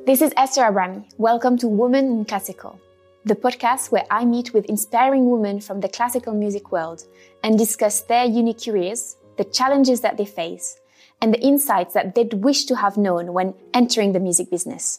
This is Esther Abrami. Welcome to Women in Classical, the podcast where I meet with inspiring women from the classical music world and discuss their unique careers, the challenges that they face, and the insights that they'd wish to have known when entering the music business.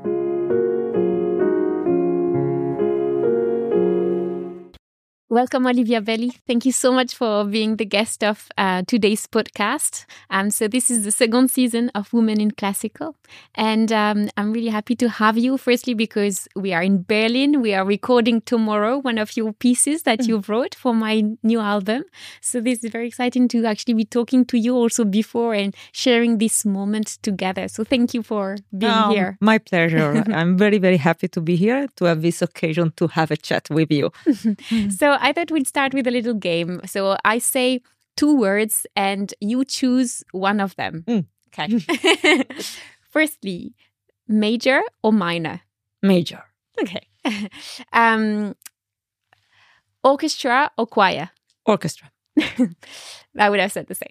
Welcome, Olivia Belli. Thank you so much for being the guest of today's podcast. So this is the second season of Women in Classical. And I'm really happy to have you, firstly, because we are in Berlin. We are recording tomorrow one of your pieces that you wrote for my new album. So this is very exciting to actually be talking to you also before and sharing this moment together. So thank you for being here. My pleasure. I'm very, very happy to be here, to have this occasion to have a chat with you. So I thought we'd start with a little game. So I say two words and you choose one of them. Okay. Firstly, major or minor? Major. Okay. Orchestra or choir? Orchestra. I would have said the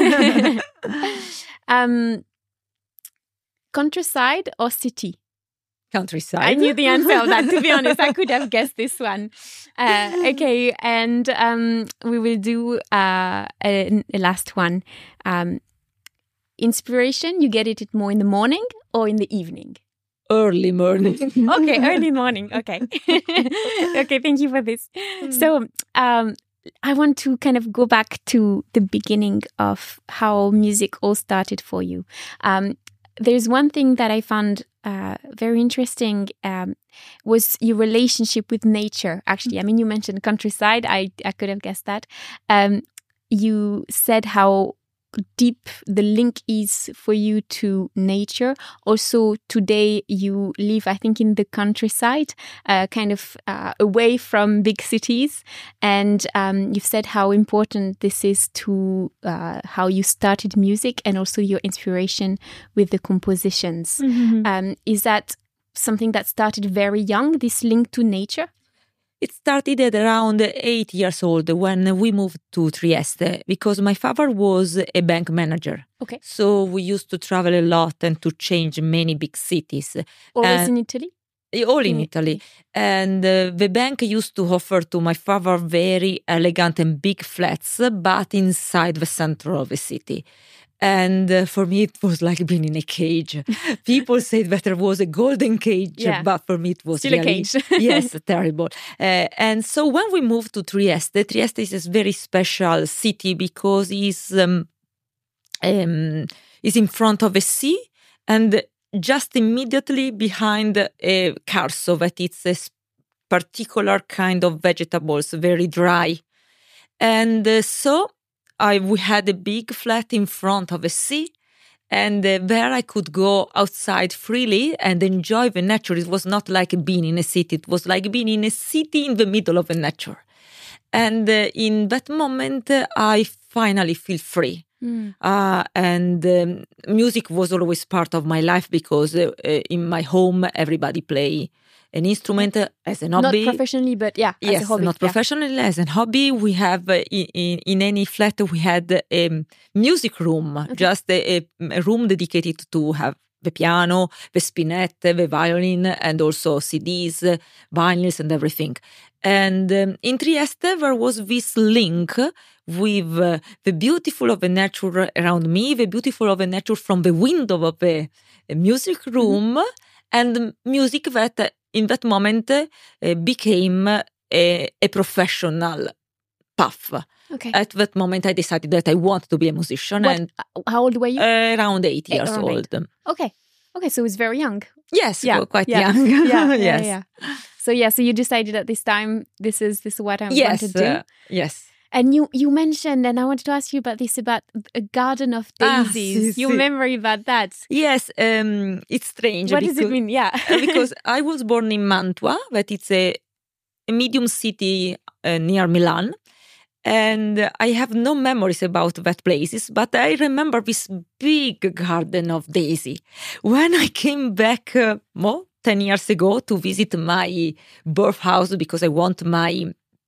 same. Countryside or city? Countryside. I knew the answer of that, to be honest. I could have guessed this one. Okay, and we will do a last one. Inspiration, you get it more in the morning or in the evening? Early morning. Okay, early morning. Okay. Okay, thank you for this. So I want to kind of go back to the beginning of how music all started for you. There's one thing that I found very interesting was your relationship with nature. Actually, I mean, you mentioned countryside. I could have guessed that. You said how deep the link is for you to nature. Also, today you live, I think, in the countryside, kind of away from big cities. And you've said how important this is to how you started music and also your inspiration with the compositions. Mm-hmm. Is that something that started very young, this link to nature? It started at around 8 years old when we moved to Trieste because my father was a bank manager. Okay. So we used to travel a lot and to change many big cities. Always in Italy? All in Italy. And the bank used to offer to my father very elegant and big flats, but inside the center of the city. And for me, it was like being in a cage. People said that there was a golden cage, but for me, it was still really, a cage. Yes, terrible. And so when we moved to Trieste, Trieste is a very special city because it's in front of a sea and just immediately behind Carso, that it's a particular kind of vegetables, very dry. And so we had a big flat in front of a sea, and there I could go outside freely and enjoy the nature. It was not like being in a city. It was like being in a city in the middle of the nature. And in that moment, I finally feel free. And music was always part of my life because in my home, everybody play an instrument as an hobby. Not professionally, but as a hobby. Not professionally, as a hobby. We have, in any flat, we had a music room, just a room dedicated to have the piano, the spinette, the violin, and also CDs, vinyls, and everything. And in Trieste, there was this link with the beautiful of the nature around me, the beautiful of the nature from the window of the music room, and music that in that moment became a professional path. Okay. At that moment, I decided that I want to be a musician. And how old were you? Around 8 years old. Okay. Okay, so it was very young. Yes, quite young. Yeah. So you decided at this time, this is what I want to do. Yes. And you mentioned, and I wanted to ask you about this, about a garden of daisies. Your memory about that. Yes, it's strange. What does it mean? Yeah. Because I was born in Mantua, that it's a medium city near Milan. And I have no memories about that places, but I remember this big garden of daisy. When I came back 10 years ago to visit my birth house because I want my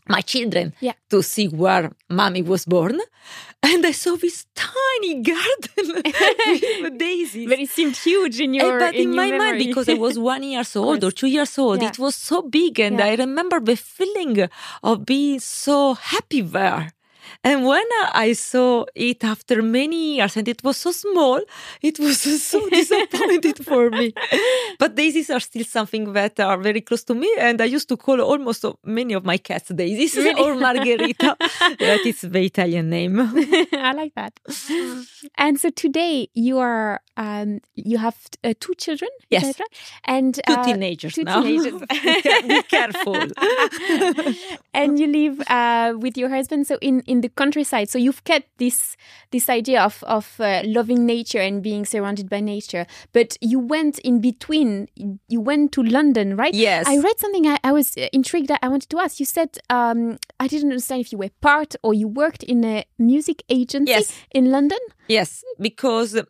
my children to see where mommy was born. And I saw this tiny garden with daisies. But it seemed huge in your but in my memory. mind, because I was 1 year old or 2 years old, it was so big. And I remember the feeling of being so happy there. And when I saw it after many years, and it was so small, it was so disappointed for me. But daisies are still something that are very close to me, and I used to call almost many of my cats daisies or Margherita. That is the Italian name. I like that. And so today you are you have 2 children. Yes, is that right? And 2 teenagers now. 2 teenagers. Be careful. And you live with your husband, so in the countryside. So you've kept this idea of loving nature and being surrounded by nature. But you went in between. You went to London, right? Yes. I read something. I was intrigued. I wanted to ask. You said I didn't understand if you were part or you worked in a music agency in London. Yes, because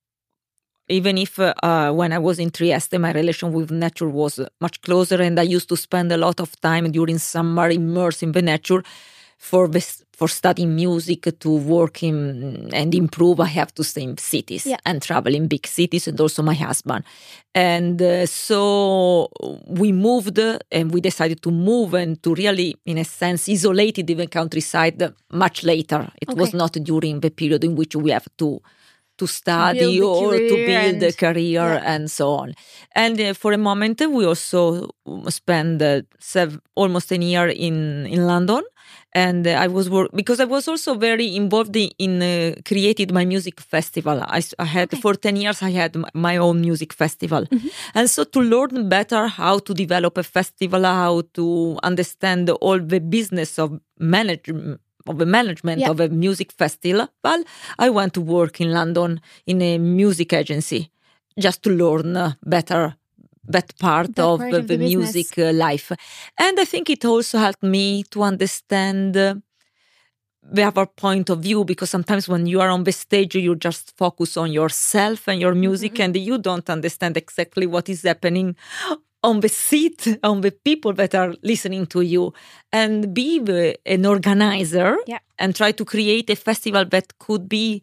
even if when I was in Trieste, my relation with nature was much closer, and I used to spend a lot of time during summer immersed in the nature for studying music, to work in and improve. I have to stay in cities and travel in big cities, and also my husband. And so we moved, and we decided to move and to really, in a sense, isolate the countryside much later. It was not during the period in which we have to study or to build a career and so on. And for a moment, we also spent almost a year in London. And I was because I was also very involved in creating my music festival. I had for 10 years, I had my own music festival. Mm-hmm. And so to learn better how to develop a festival, how to understand all the business of management of a music festival, I went to work in London in a music agency just to learn better that part of the music life. And I think it also helped me to understand the other point of view, because sometimes when you are on the stage, you just focus on yourself and your music, and you don't understand exactly what is happening on the seat, on the people that are listening to you. And be an organizer and try to create a festival that could be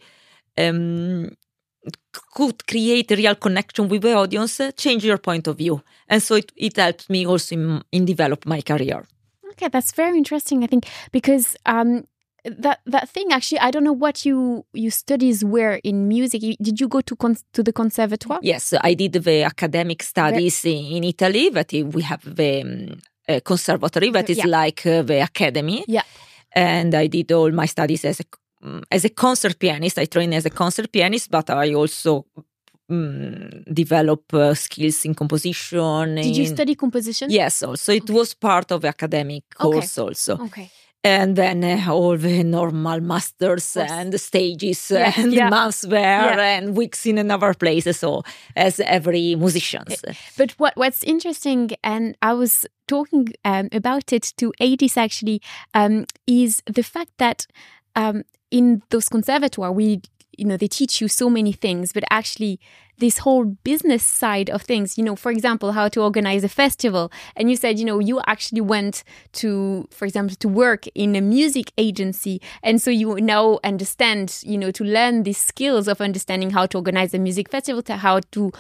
could create a real connection with the audience, change your point of view. And so it helped me also in develop my career. Okay, that's very interesting, I think, because that thing, actually, I don't know what your studies were in music. Did you go to the conservatoire? Yes, I did the academic studies in Italy, but we have the conservatory, that is like the academy. Yeah. And I did all my studies as a concert pianist. I trained as a concert pianist, but I also develop skills in composition. Did you study composition? Yes, also. It was part of the academic course also. Okay. And then all the normal masters and the stages and months there and weeks in another place. So as every musician. But what's interesting, and I was talking about it to Adis actually, is the fact that in those conservatoires, they teach you so many things, but actually this whole business side of things, for example, how to organize a festival. And you said, you actually went to, for example, to work in a music agency. And so you now understand, to learn these skills of understanding how to organize a music festival, to how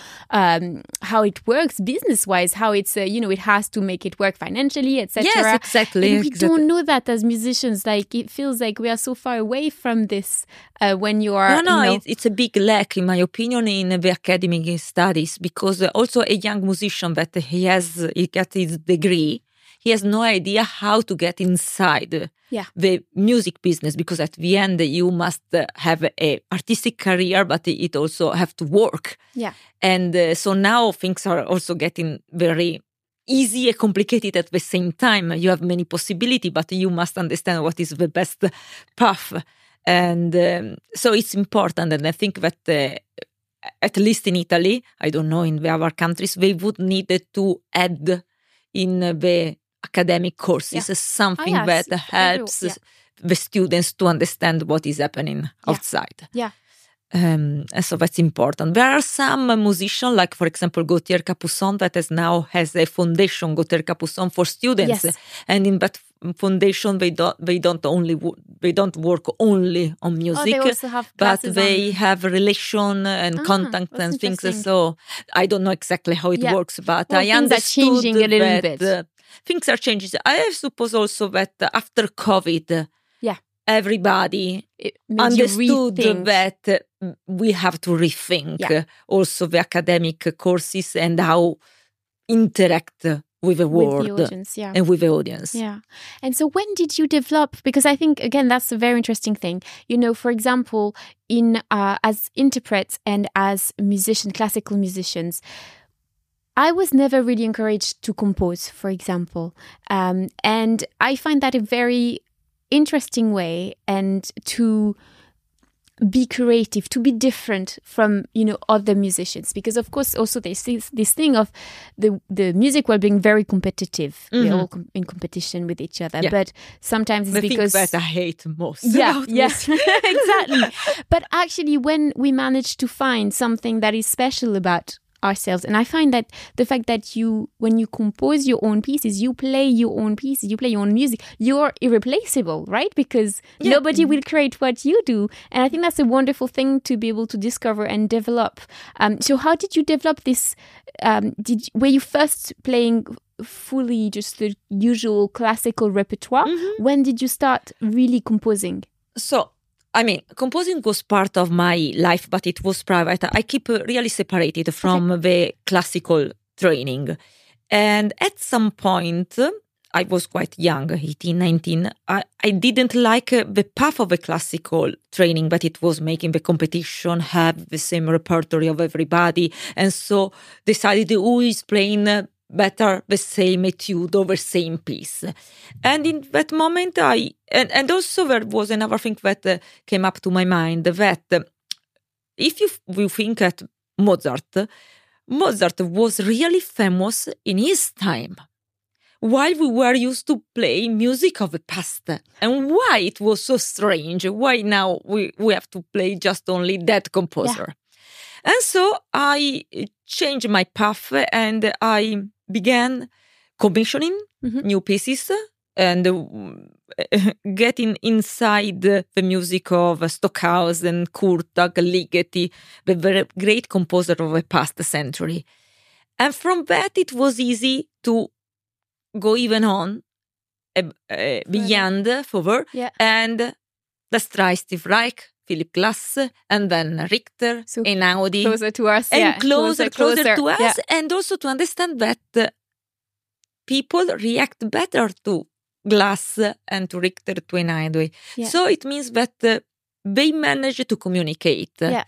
it works business-wise, how it's, it has to make it work financially, etc. Yes, exactly. And we don't know that as musicians. Like, it feels like we are so far away from this when you are... No, it's a big lack, in my opinion, in the academic studies, because also a young musician that he got his degree, he has no idea how to get inside the music business, because at the end you must have a artistic career, but it also have to work. Yeah. And so now things are also getting very easy and complicated at the same time. You have many possibilities, but you must understand what is the best path. And so it's important, and I think that at least in Italy, I don't know in the other countries, they would need to add in the academic courses something that helps the students to understand what is happening outside. Yeah. So that's important. There are some musicians, like for example Gauthier Capuçon, that now has a foundation, Gauthier Capuçon, for students. Yes. And in foundation, they don't work only on music, they also have but classes they on... have relation and contact that's and things. interesting. So I don't know exactly how it works, but Well, I things are understood changing a little that bit. Things are changing. I suppose also that after COVID, everybody understood that we have to rethink also the academic courses and how interact with the world, with the audience, and with the audience. Yeah. And so when did you develop, because I think, again, that's a very interesting thing. You know, for example, in as interprets and as musicians, classical musicians, I was never really encouraged to compose, for example. And I find that a very interesting way, and to be creative, to be different from, you know, other musicians, because of course also there's this thing of the music world being very competitive. We're all in competition with each other, but sometimes it's because thing that I hate most. Exactly. But actually, when we manage to find something that is special about ourselves, and I find that the fact that when you compose your own pieces, you play your own pieces, you play your own music, you're irreplaceable, right? Because nobody will create what you do, and I think that's a wonderful thing to be able to discover and develop. So how did you develop this? Were you first playing fully just the usual classical repertoire? When did you start really composing? So, I mean, composing was part of my life, but it was private. I keep really separated from the classical training. And at some point, I was quite young, 18, 19. I didn't like the path of the classical training, but it was making the competition have the same repertoire of everybody. And so decided who is playing better the same etude or the same piece. And in that moment, and also there was another thing that came up to my mind, that if you think at Mozart was really famous in his time, while we were used to play music of the past. And why it was so strange? Why now we have to play just only that composer? Yeah. And so I changed my path, and I began commissioning new pieces and getting inside the music of Stockhausen, Kurtag, Ligeti, the very great composer of the past century. And from that, it was easy to go even on beyond further, and let's try Steve Reich, Philip Glass, and then Richter, Einaudi. Closer to us, and closer to us, and also to understand that people react better to Glass and to Richter, to Einaudi. So it means that they manage to communicate.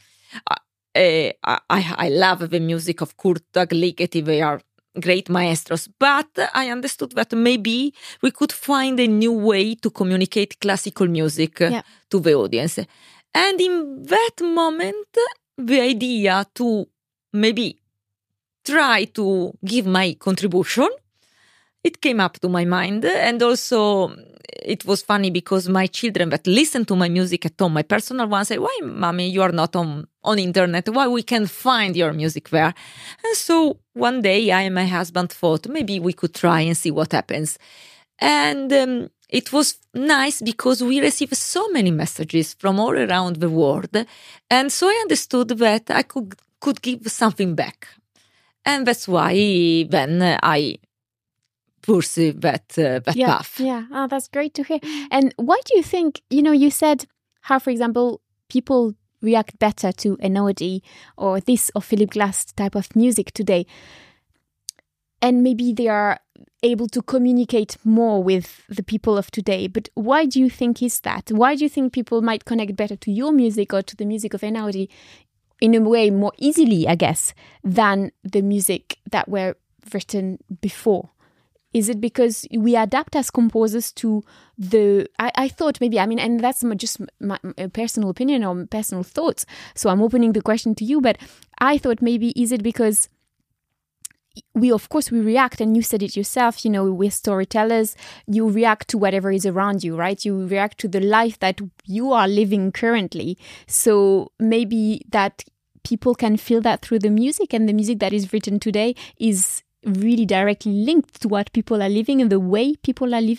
I love the music of Kurtag, Ligeti, they are great maestros, but I understood that maybe we could find a new way to communicate classical music to the audience. And in that moment, the idea to maybe try to give my contribution, it came up to my mind. And also it was funny because my children that listen to my music at home, my personal ones, say, why, mommy, you are not on internet? Why we can find your music there? And so one day I and my husband thought maybe we could try and see what happens. And it was nice because we received so many messages from all around the world. And so I understood that I could give something back. And that's why then I pursue that path. Yeah, that's great to hear. And why do you think, you said how, for example, people react better to Einaudi or this or Philip Glass type of music today, and maybe they are able to communicate more with the people of today. But why do you think is that? Why do you think people might connect better to your music or to the music of Einaudi in a way more easily, I guess, than the music that were written before? Is it because we adapt as composers to I thought maybe, and that's just my personal opinion or personal thoughts, so I'm opening the question to you, but I thought maybe is it because we react, and you said it yourself, we're storytellers, you react to whatever is around you, right? You react to the life that you are living currently. So maybe that people can feel that through the music, and the music that is written today is really directly linked to what people are living and the way people are living?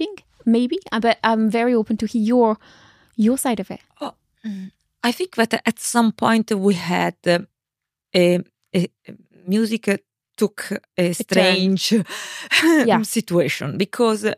maybe, but I'm very open to hear your side of it. Oh, I think that at some point we had music took a strange situation, because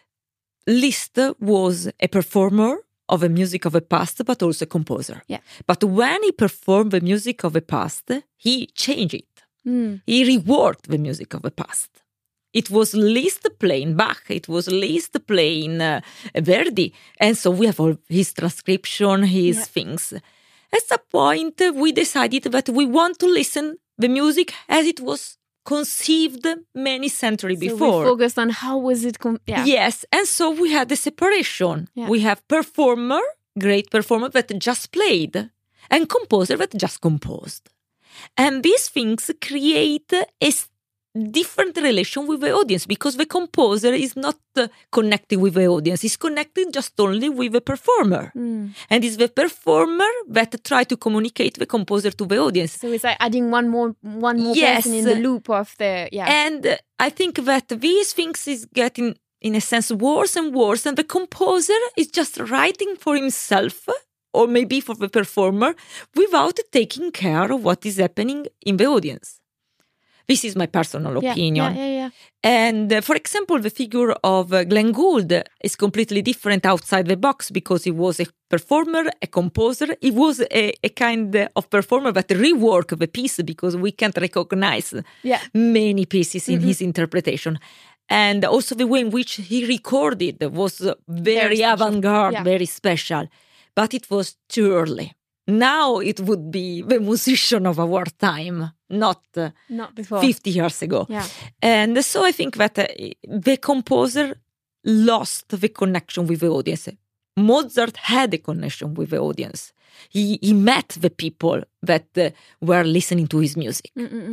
Liszt was a performer of the music of the past, but also a composer. Yeah. But when he performed the music of the past, he changed it. He reworked the music of the past. It was Liszt playing Bach, it was Liszt playing Verdi. And so we have all his transcription, his things. At some point, we decided that we want to listen the music as it was conceived many centuries before. We focused on how was it. Yes, and so we had the separation. Yeah. We have performer, great performer that just played, and composer that just composed. And these things create a different relation with the audience, because the composer is not connected with the audience, he's connected just only with the performer. And it's the performer that try to communicate the composer to the audience. So it's like adding one more person in the loop of the And I think that these things is getting, in a sense, worse and worse, and the composer is just writing for himself, or maybe for the performer, without taking care of what is happening in the audience. This is my personal opinion. Yeah. And for example, the figure of Glenn Gould is completely different outside the box, because he was a performer, a composer. He was a kind of performer that reworked the piece, because we can't recognize many pieces in his interpretation. And also the way in which he recorded was very avant-garde, very special. But it was too early. Now it would be the musician of our time, not before. 50 years ago. Yeah. And so I think that the composer lost the connection with the audience. Mozart had a connection with the audience. He met the people that were listening to his music.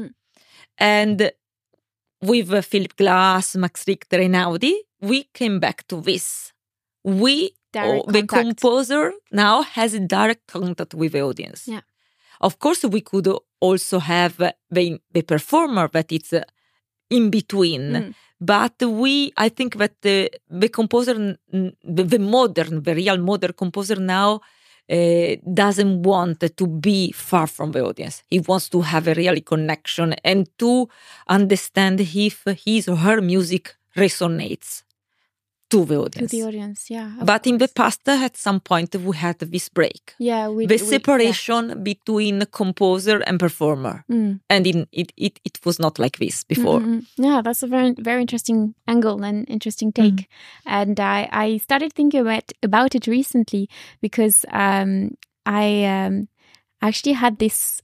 And with Philip Glass, Max Richter, and Einaudi, we came back to this. The composer now has a direct contact with the audience. Yeah. Of course, we could also have the performer that it's in between. But I think that the composer, the real modern composer now doesn't want to be far from the audience. He wants to have a real connection and to understand if his or her music resonates to the audience. But in the past, at some point, we had this break. The separation between composer and performer. And it was not like this before. Yeah, that's a very, very interesting angle and interesting take. And I started thinking about it recently, because I actually had this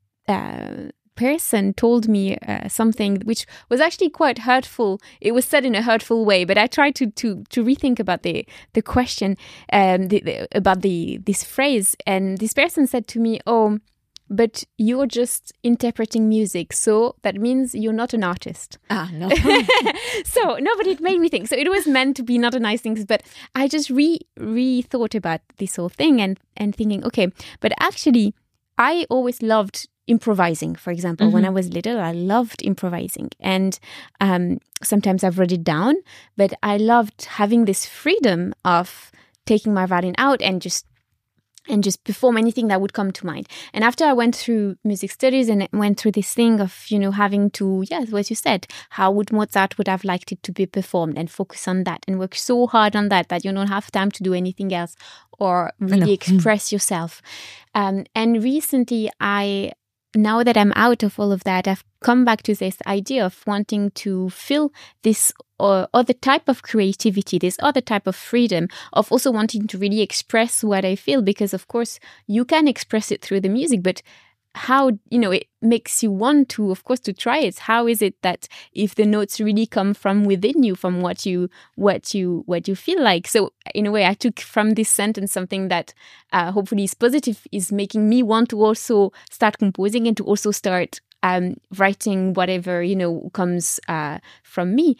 person told me something which was actually quite hurtful. It was said in a hurtful way, but I tried to rethink about the question about this phrase. And this person said to me, "Oh, but you're just interpreting music, so that means you're not an artist." No. So no, but it made me think. So it was meant to be not a nice thing, but I just re-thought about this whole thing and thinking, okay, but actually, I always loved improvising. For example, when I was little, I loved improvising, and sometimes I've wrote it down, but I loved having this freedom of taking my violin out and just perform anything that would come to mind. And after I went through music studies and went through this thing of, having to, what you said, how would Mozart would have liked it to be performed, and focus on that and work so hard on that you don't have time to do anything else or really express yourself. And recently now that I'm out of all of that, I've come back to this idea of wanting to feel this other type of creativity, this other type of freedom, of also wanting to really express what I feel, because of course you can express it through the music, but how, it makes you want to, of course, to try it. How is it that if the notes really come from within you, from what you feel like? So in a way, I took from this sentence something that hopefully is positive, is making me want to also start composing and to also start writing whatever, comes from me.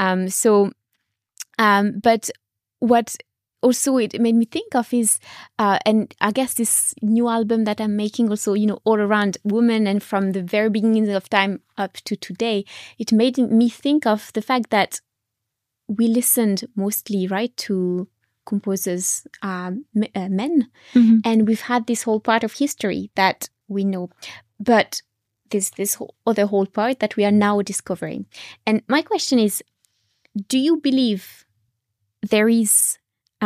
But what also it made me think of is, and I guess this new album that I'm making also, all around women, and from the very beginning of time up to today, it made me think of the fact that we listened mostly, right, to composers, men, and we've had this whole part of history that we know, but there's this whole part that we are now discovering. And my question is, do you believe there is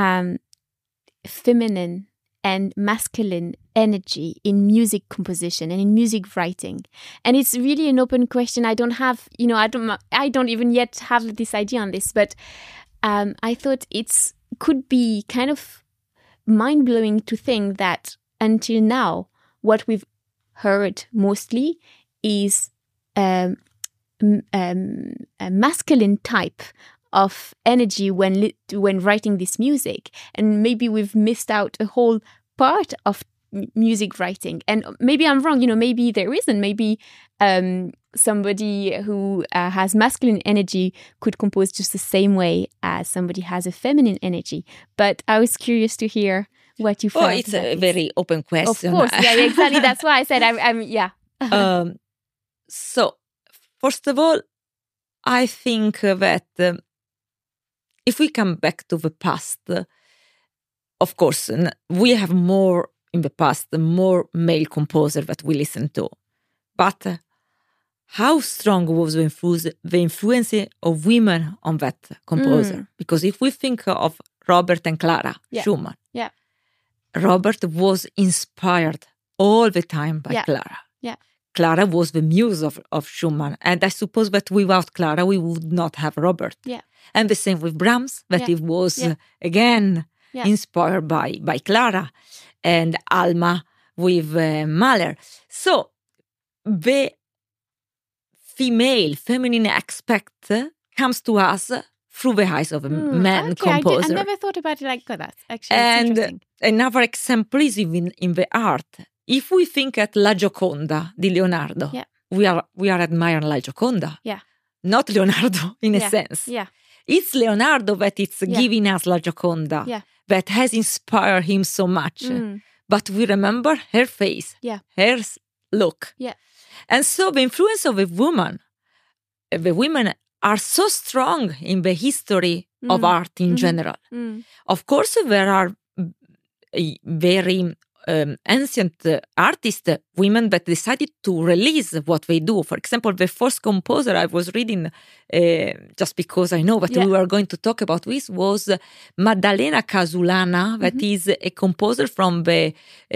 feminine and masculine energy in music composition and in music writing? And it's really an open question. I don't have, I don't even yet have this idea on this, but I thought could be kind of mind-blowing to think that until now, what we've heard mostly is a masculine type of energy when writing this music, and maybe we've missed out a whole part of music writing. And maybe I'm wrong, maybe there isn't. Maybe somebody who has masculine energy could compose just the same way as somebody has a feminine energy. But I was curious to hear what you felt. Oh, it's a very open question. Of course, yeah, exactly. That's why I said I'm yeah. So, first of all, I think that if we come back to the past, of course, we have more in the past, more male composers that we listen to. But how strong was the influence of women on that composer? Because if we think of Robert and Clara Schumann, Robert was inspired all the time by Clara. Yeah. Clara was the muse of Schumann. And I suppose that without Clara, we would not have Robert. Yeah. And the same with Brahms, that he was, again, inspired by Clara. And Alma with Mahler. So, the feminine aspect comes to us through the eyes of a man composer. I never thought about it like that, actually. And another example is even in the art. If we think at La Gioconda di Leonardo, we are admiring La Gioconda, not Leonardo in a sense. Yeah. It's Leonardo that it's giving us La Gioconda, that has inspired him so much. But we remember her face, her look. Yeah. And so the influence of the women are so strong in the history of art in general. Of course, there are very ancient artists, women that decided to release what they do. For example, the first composer I was reading, just because I know that we were going to talk about this, was Maddalena Casulana, that is a composer from the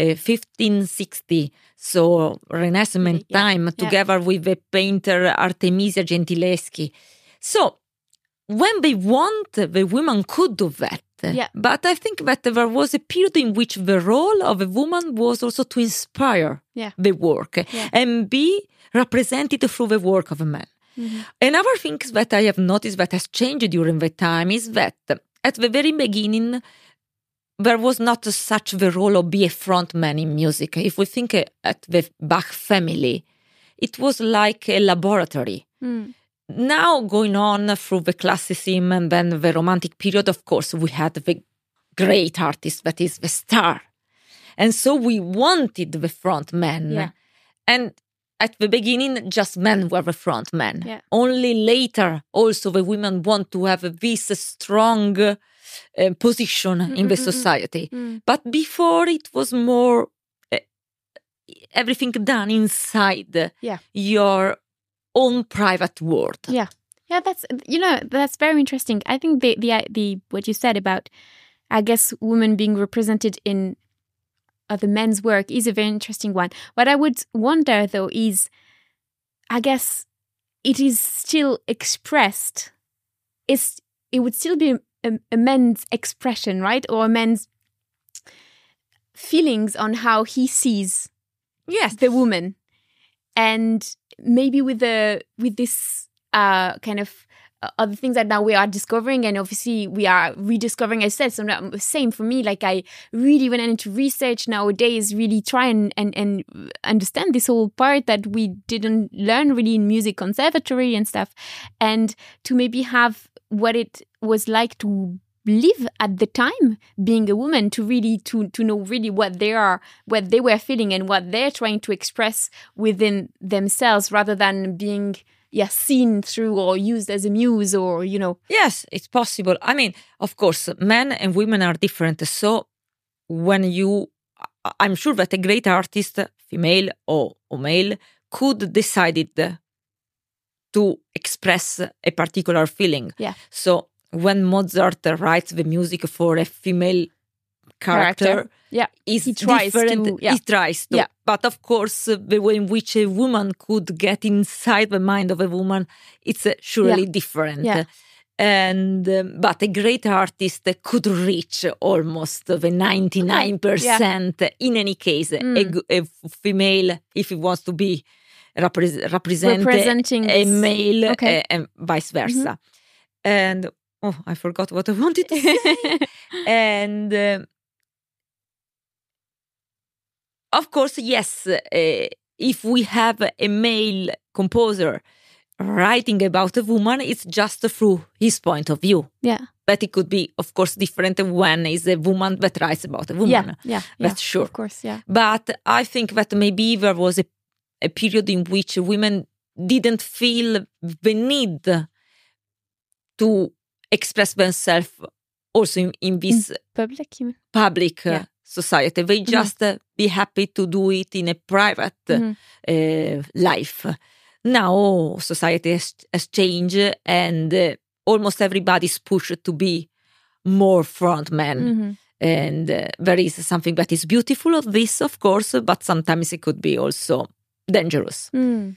1560s, so Renaissance time, together with the painter Artemisia Gentileschi. So, when they want, the women could do that. But I think that there was a period in which the role of a woman was also to inspire the work and be represented through the work of a man. Another thing that I have noticed that has changed during the time is that at the very beginning, there was not such the role of be a front man in music. If we think at the Bach family, it was like a laboratory. Now, going on through the classicism and then the Romantic period, of course, we had the great artist that is the star. And so we wanted the front man. And at the beginning, just men were the front men. Only later, also, the women want to have this strong position in the society. But before, it was more everything done inside your own private world. That's very interesting. I think the what you said about, I guess, women being represented in other men's work is a very interesting one. What I would wonder though is, I guess it is still expressed. It would still be a man's expression, right, or a man's feelings on how he sees the woman. And maybe with this kind of other things that now we are discovering, and obviously we are rediscovering, as I said, so same for me, like I really went into research nowadays, really try and understand this whole part that we didn't learn really in music conservatory and stuff, and to maybe have what it was like to live at the time being a woman, to really to know really what they were feeling and what they're trying to express within themselves, rather than being seen through or used as a muse, or Yes, it's possible. I mean, of course, men and women are different. So I'm sure that a great artist, female or male, could decide to express a particular feeling. Yeah. So when Mozart writes the music for a female character, is he tries different. to. Yeah. He tries to. Yeah. But of course, the way in which a woman could get inside the mind of a woman, it's surely different. Yeah. And but a great artist could reach almost the 99%. In any case, a female, if he wants to be representing a male, and vice versa. And I forgot what I wanted to say. And of course, yes, if we have a male composer writing about a woman, it's just through his point of view. Yeah. But it could be, of course, different when it's a woman that writes about a woman. Yeah. That's sure. Of course, yeah. But I think that maybe there was a period in which women didn't feel the need to express themselves also in this public society. They just be happy to do it in a private life. Now society has changed, and almost everybody's pushed to be more frontman. And there is something that is beautiful of this, of course, but sometimes it could be also dangerous.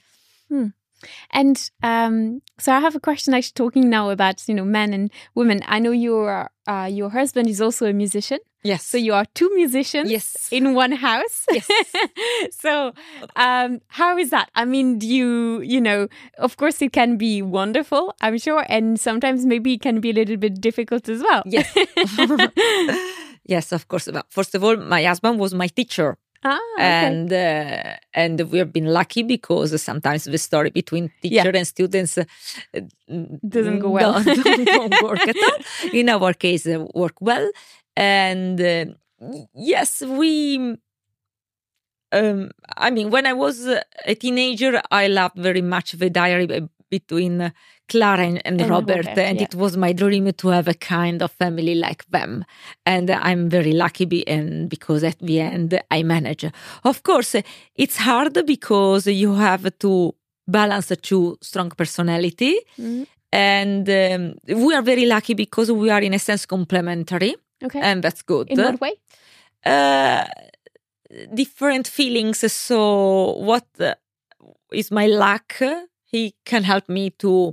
And so I have a question actually talking now about, men and women. I know your husband is also a musician. Yes. So you are two musicians in one house. Yes. So how is that? I mean, do you, of course it can be wonderful, I'm sure. And sometimes maybe it can be a little bit difficult as well. Yes. Yes, of course. First of all, my husband was my teacher. Okay. And we have been lucky because sometimes the story between teacher and students doesn't go well. Don't work at all. In our case, work well. And yes, when I was a teenager, I loved very much the diary between Clara and Robert, and it was my dream to have a kind of family like them. And I'm very lucky because at the end I manage. Of course, it's hard because you have to balance two strong personality. And we are very lucky because we are in a sense complementary. Okay. And that's good. In what way? Different feelings. So what is my luck? He can help me to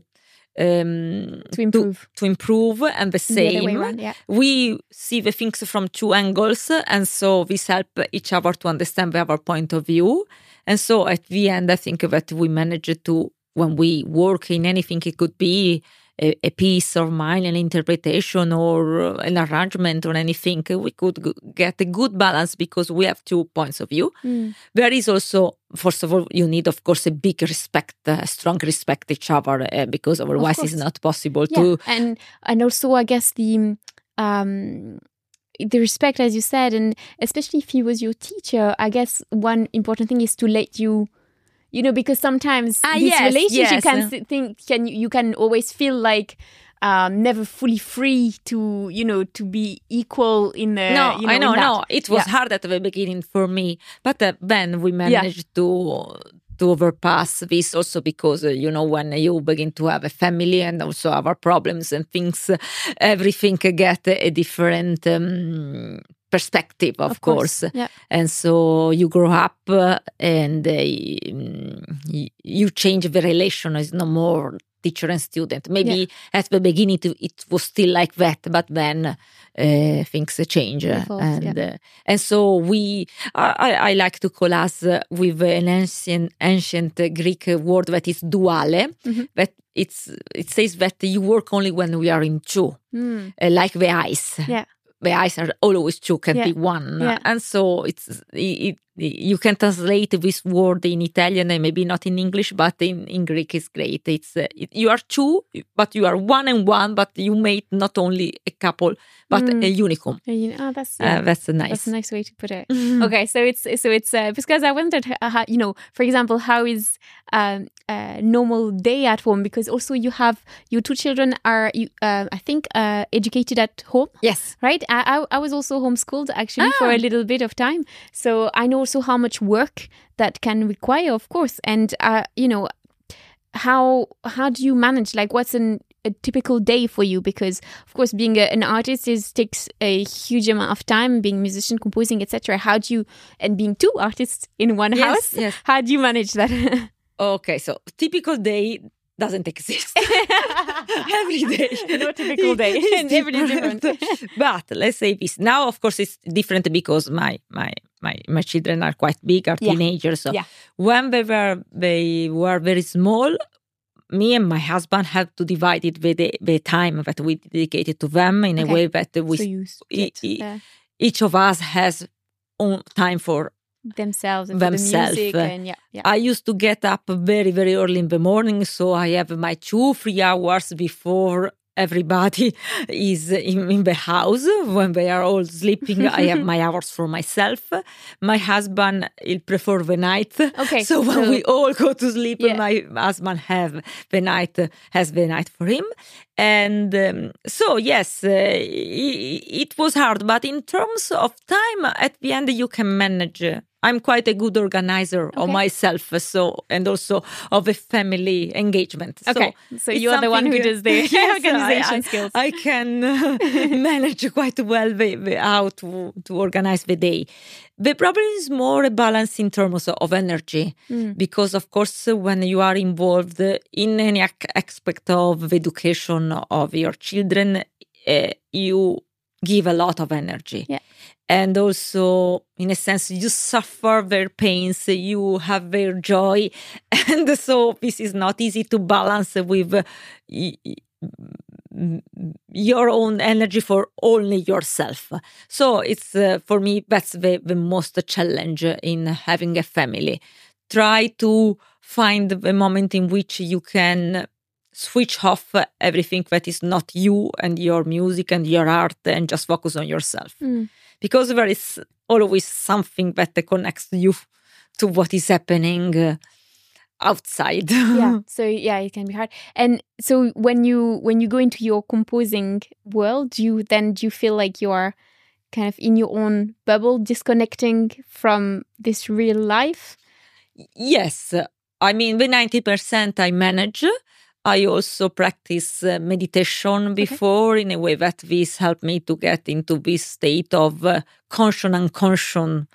improve, and the same. The other way around, We see the things from two angles, and so this help each other to understand our point of view. And so at the end, I think that we manage to, when we work in anything, it could be a piece of mine, an interpretation or an arrangement or anything, we could get a good balance because we have 2 points of view. There is also, first of all, you need, of course, a big respect, a strong respect each other, because otherwise it's not possible to. And also, I guess the respect, as you said, and especially if he was your teacher, I guess one important thing is to let you. Because sometimes this relationship you can always feel like never fully free to be equal in the. No, I know. No, it was hard at the beginning for me, but then we managed to overpass this also because when you begin to have a family and also our problems and things, everything get a different. Perspective, of course. And so you grow up and you change the relation. It's no more teacher and student. Maybe at the beginning it was still like that, but then things change. And so I like to call us with an ancient Greek word that is duale, that it says that you work only when we are in two, like the eyes. The eyes are always two, can be one. And so you can translate this word in Italian and maybe not in English, but in Greek it's great. You are two, but you are one and one, but you made not only a couple, but a unicum. That's nice. That's a nice way to put it. Okay, so it's because I wondered how, for example, how is normal day at home? Because also you have your two children are I think educated at home. Yes. Right. I was also homeschooled actually for a little bit of time, so I know also how much work that can require, of course. And how do you manage? Like, what's a typical day for you? Because of course, being an artist takes a huge amount of time. Being a musician, composing, etc. And being two artists in one house, how do you manage that? Okay, so typical day doesn't exist. Every day. No typical day. And every day different. But let's say this. Now, of course, it's different because my children are quite big, are teenagers. So when they were very small, me and my husband had to divide it with the time that we dedicated to them in a way that each of us has own time for themselves and for the music. And I used to get up very, very early in the morning, so I have my 2-3 hours before everybody is in the house. When they are all sleeping, I have my hours for myself. My husband, he'll prefer the night. Okay. So when we all go to sleep, my husband has the night for him. And so, yes, it was hard. But in terms of time, at the end, you can manage. I'm quite a good organizer of myself, and also of a family engagement. So you're the one who does the organization skills. I can manage quite well how to organize the day. The problem is more a balance in terms of energy, because of course, when you are involved in any aspect of the education of your children, you give a lot of energy. Yeah. And also, in a sense, you suffer their pains, you have their joy. And so this is not easy to balance with your own energy for only yourself. So it's, for me, that's the most challenge in having a family. Try to find the moment in which you can switch off everything that is not you and your music and your art and just focus on yourself. Because there is always something that connects you to what is happening outside. So it can be hard. And so when you go into your composing world, do you feel like you are kind of in your own bubble, disconnecting from this real life? Yes. I mean, the 90% I manage. I also practice meditation before in a way that this helped me to get into this state of conscious and unconscious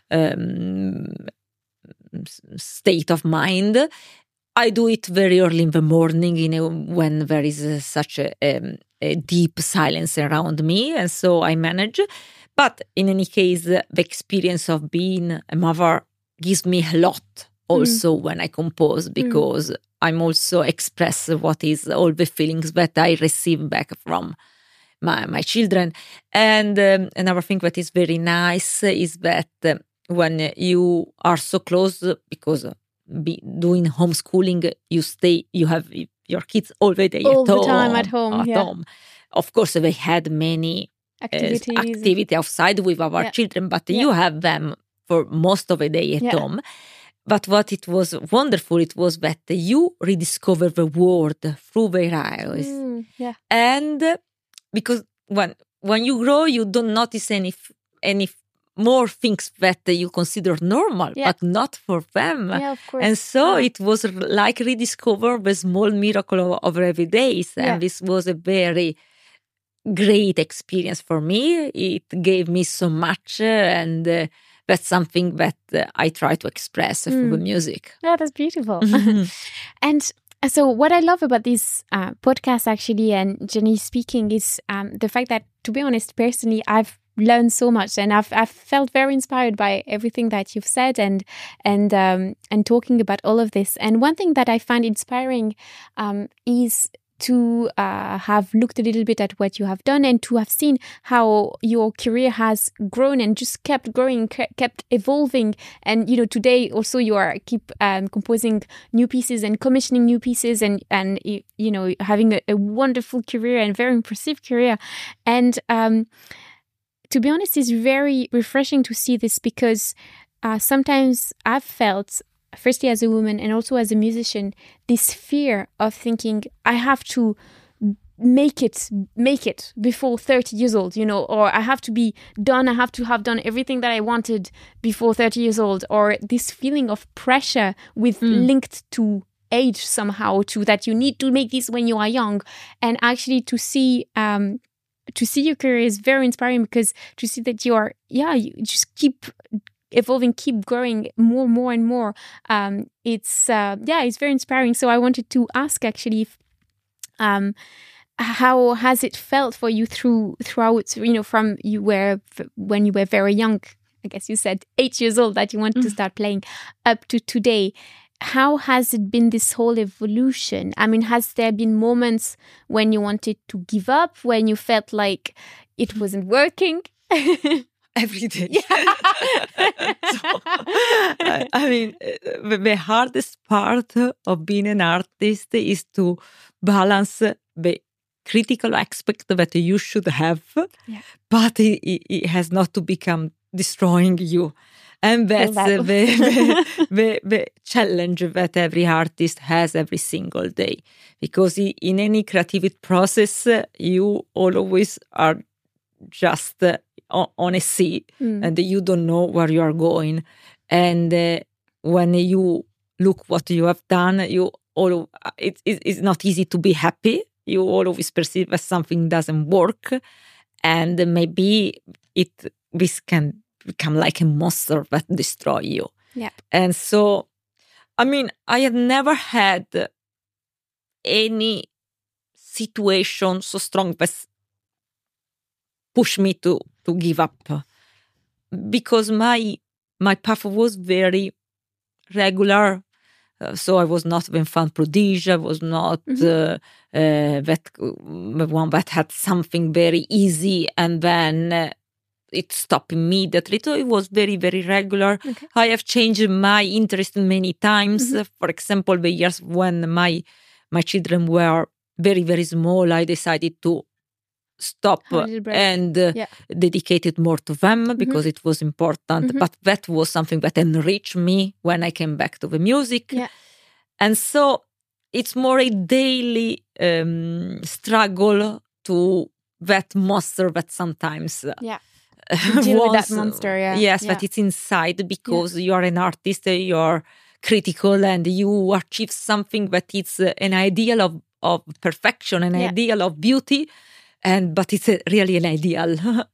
state of mind. I do it very early in the morning, when there is such a deep silence around me, and so I manage. But in any case, the experience of being a mother gives me a lot also when I compose, because I'm also express what is all the feelings that I receive back from my children. And another thing that is very nice is that when you are so close, because doing homeschooling, you have your kids all the day all at the home, time at home. Of course, they had many activity outside with our children, but you have them for most of the day at home. But what it was wonderful, it was that you rediscover the world through their eyes. And because when you grow, you don't notice any more things that you consider normal, but not for them. Yeah, of course. And so it was like rediscover the small miracle of every day. And this was a very great experience for me. It gave me so much, and that's something that I try to express through the music. Yeah, that's beautiful. And so what I love about this podcast actually, and Jenny speaking, is the fact that, to be honest, personally, I've learned so much, and I've felt very inspired by everything that you've said and talking about all of this. And one thing that I find inspiring is to have looked a little bit at what you have done and to have seen how your career has grown and just kept growing, kept evolving. And, today also you are keep composing new pieces and commissioning new pieces and having a wonderful career and very impressive career. And to be honest, it's very refreshing to see this, because sometimes I've felt firstly as a woman and also as a musician, this fear of thinking I have to make it before 30 years old, or I have to be done, I have to have done everything that I wanted before 30 years old, or this feeling of pressure linked to age somehow, to that you need to make this when you are young. And actually to see your career is very inspiring, because to see that you just keep evolving, keep growing more and more. It's very inspiring. So I wanted to ask actually, how has it felt for you throughout, from when you were very young, I guess you said 8 years old that you wanted to start playing, up to today? How has it been, this whole evolution? I mean, has there been moments when you wanted to give up, when you felt like it wasn't working? Every day. Yeah. The hardest part of being an artist is to balance the critical aspect that you should have, but it has not to become destroying you. And that's the challenge that every artist has every single day. Because in any creative process, you always are just on a sea, and you don't know where you are going. And when you look what you have done, it's not easy to be happy. You always perceive as something doesn't work, and maybe this can become like a monster that destroy you. Yeah. And so, I have never had any situation so strong that push me to give up, because my path was very regular. So I was not an enfant prodige. I was not that one that had something very easy and then it stopped immediately. So it was very, very regular. Okay. I have changed my interest many times. For example, the years when my children were very, very small, I decided to stop and dedicated more to them because it was important. But that was something that enriched me when I came back to the music. Yeah. And so it's more a daily struggle to that monster that sometimes deal with that monster. Yes, that it's inside, because you're an artist, you're critical, and you achieve something that it's an ideal of perfection, an ideal of beauty. But it's really an ideal.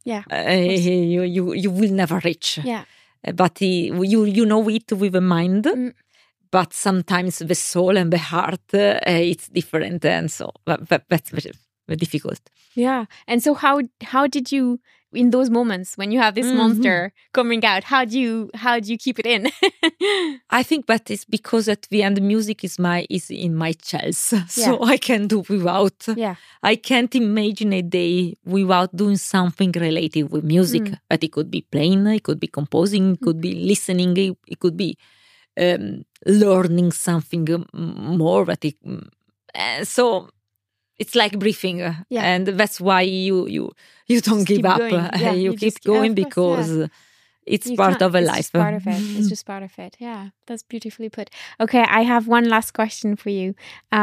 You will never reach. Yeah. But you know it with the mind. But sometimes the soul and the heart, it's different, and so that's very, very difficult. Yeah. And so how did you, in those moments when you have this monster coming out, how do you keep it in? I think that is because at the end music is in my cells, so I can do without. I can't imagine a day without doing something related with music. But it could be playing, it could be composing, it could be listening, it could be learning something more. So it's like breathing, and that's why you don't give up. You keep going because it's part of a life. It's part of it. It's just part of it. Yeah, that's beautifully put. Okay, I have one last question for you.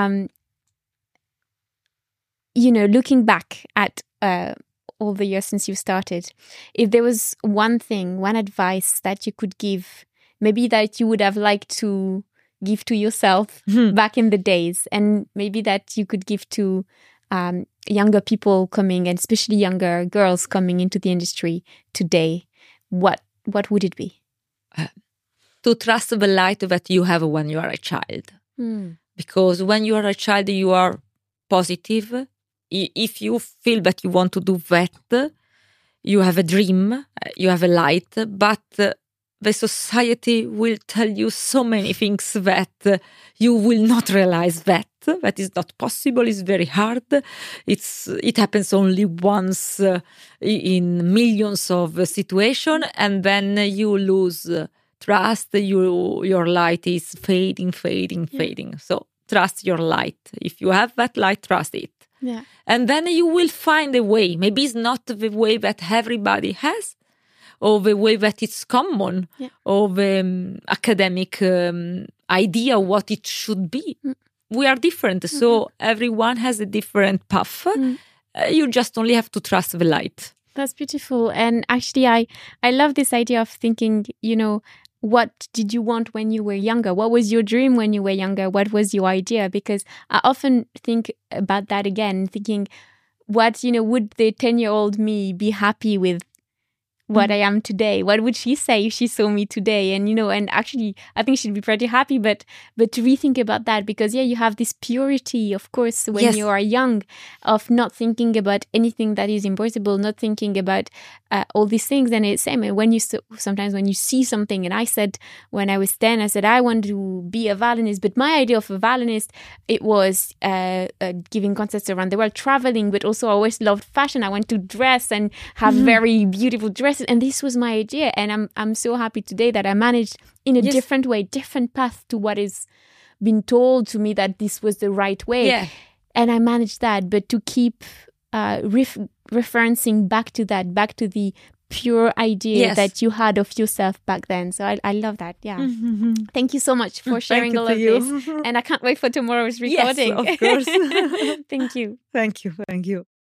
Looking back at all the years since you started, if there was one advice that you could give, maybe that you would have liked to give to yourself back in the days, and maybe that you could give to younger people coming, and especially younger girls coming into the industry today, what would it be? To trust the light that you have when you are a child. Because when you are a child, you are positive. If you feel that you want to do that, you have a dream, you have a light, but the society will tell you so many things that you will not realize that is not possible. It's very hard. It happens only once in millions of situations, and then you lose trust. Your light is fading. So trust your light. If you have that light, trust it. Yeah. And then you will find a way. Maybe it's not the way that everybody has, of a way that it's common, of academic idea what it should be. We are different, so everyone has a different path. You just only have to trust the light. That's beautiful. And actually, I love this idea of thinking, what did you want when you were younger? What was your dream when you were younger? What was your idea? Because I often think about that again, thinking, would the 10-year-old me be happy with what I am today? What would she say if she saw me today? And, and actually, I think she'd be pretty happy, but to rethink about that, because, you have this purity, of course, when you are young, of not thinking about anything that is impossible, not thinking about all these things. And it's same when sometimes when you see something, and I said, when I was 10, I said, I want to be a violinist, but my idea of a violinist, it was giving concerts around the world, traveling, but also I always loved fashion. I want to dress and have very beautiful dresses. And this was my idea. And I'm so happy today that I managed in a different way, different path to what is been told to me that this was the right way. Yeah. And I managed that, but to keep referencing back to the pure idea that you had of yourself back then. So I love that. Yeah. Thank you so much for sharing all of this. And I can't wait for tomorrow's recording. Yes, of course. Thank you. Thank you.